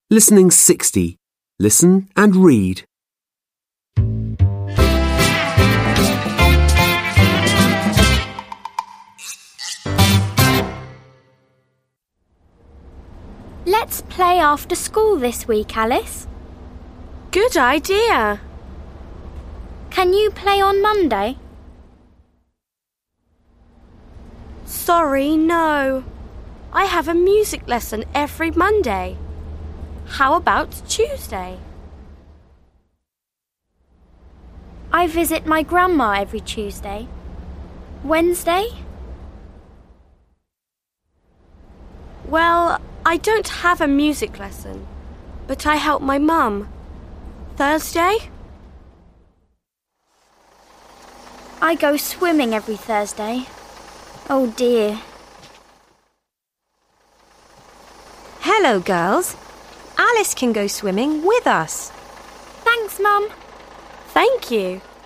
Listening 60. Listen and read. Let's play after school this week, Alice. Good idea. Can you play on Monday? Sorry, no. I have a music lesson every Monday. How about Tuesday? I visit my grandma every Tuesday. Wednesday? Well, I don't have a music lesson, but I help my mum. Thursday? I go swimming every Thursday. Oh dear. Hello, girls. Alice can go swimming with us. Thanks, Mum. Thank you.